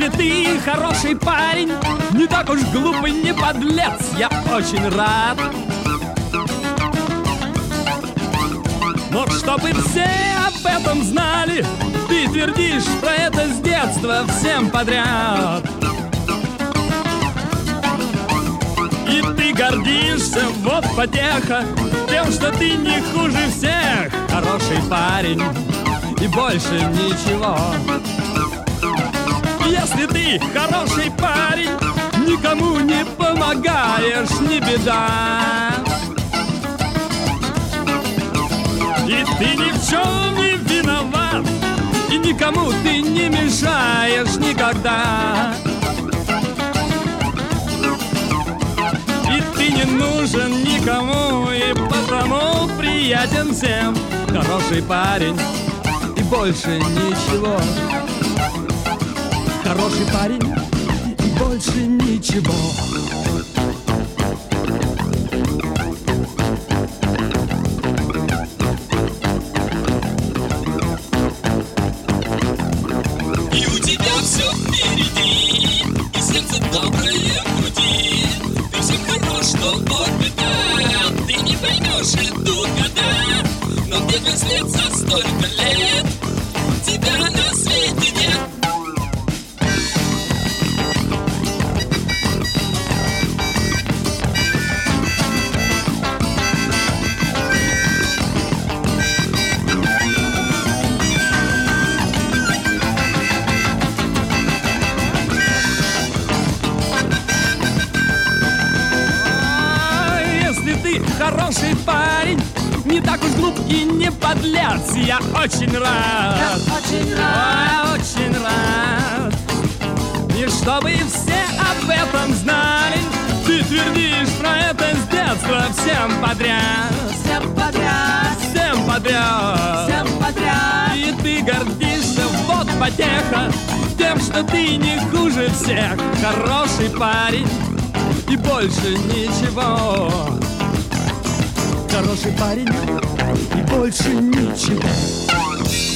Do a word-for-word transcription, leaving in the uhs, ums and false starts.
Если ты хороший парень, не так уж глупый, не подлец, я очень рад. Но чтобы все об этом знали, ты твердишь про это с детства всем подряд. И ты гордишься, вот потеха, тем, что ты не хуже всех. Хороший парень и больше ничего. Если ты хороший парень, никому не помогаешь, не беда. И ты ни в чем не виноват, и никому ты не мешаешь никогда. И ты не нужен никому, и потому приятен всем. Хороший парень и больше ничего. Хороший парень и больше ничего. И у тебя все впереди, и сердце доброе в груди. Ты всем хорош, но вот беда, ты не поймешь, идут года, но где без лица столько лет, тебя на свете нет. Хороший парень, не так уж глуп и не подлец, я очень рад. Я очень рад. О, очень рад. И чтобы все об этом знали, ты твердишь про это с детства всем подряд. Всем подряд. Всем подряд. Всем подряд. И ты гордишься, вот потеха, тем, что ты не хуже всех. Хороший парень и больше ничего. Хороший парень и больше ничего.